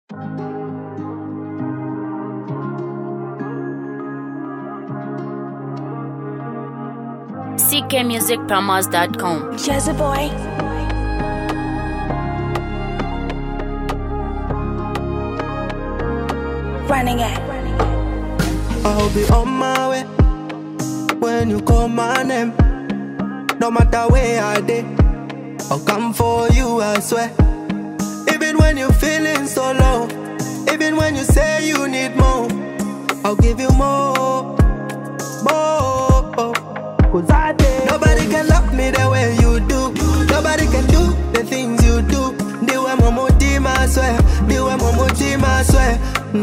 ckmusicpromos.com. Jazzy boy. Running it. I'll be on my way when you call my name. No matter where I dey, I'll come for you, I swear. Even when you're feeling so low, even when you say you need more, I'll give you more. Cause I did. Nobody can love me the way you do. Nobody can do the things you do. Do I'm a motive, I swear. Do I'm a motive, I swear.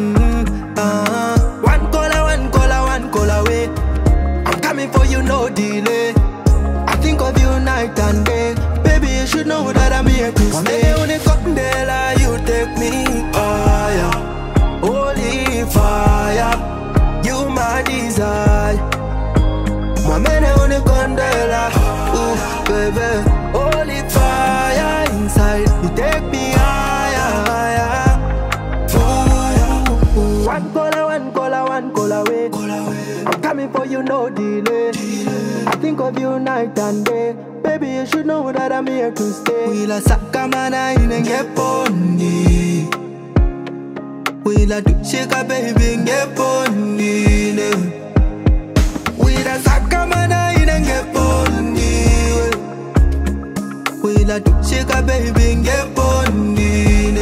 One call away. I'm coming for you, no delay. I think of you night and day. Baby, you should know that I'm here to stay. When you come there, you take me higher. Holy fire, you my desire. My man on the condela, ooh, baby. Holy fire inside, you take me higher. Ooh. One call away. I'm coming for you, no delay. I think of you night and day. Baby, you should know that I'm here to stay. We la sakamana in and get pony. We la do shake a baby and get pony. We la sakamana in and get pony. We la do shake a baby and get pony.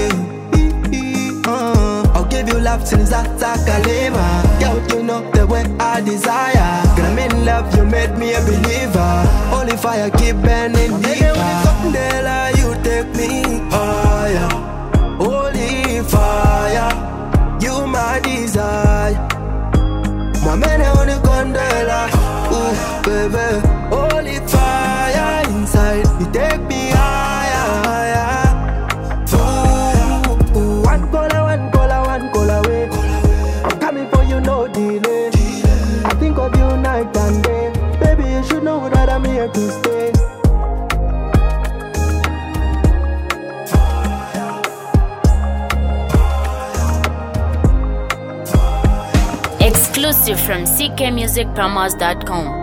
I'll give you love since I Kalema. Girl, you know the way I desire. Girl, I'm in love, you made me a believer. Holy fire, keep burning deeper. When you come there, you take me higher. Holy fire, you my desire. My man on the condela, ooh, baby. Holy fire inside, you take me higher. Ooh, one call away. I'm coming for you, no delay. I think of you night and day. Baby, you should know that I'm here to stay. Exclusive from ckmusicpromos.com.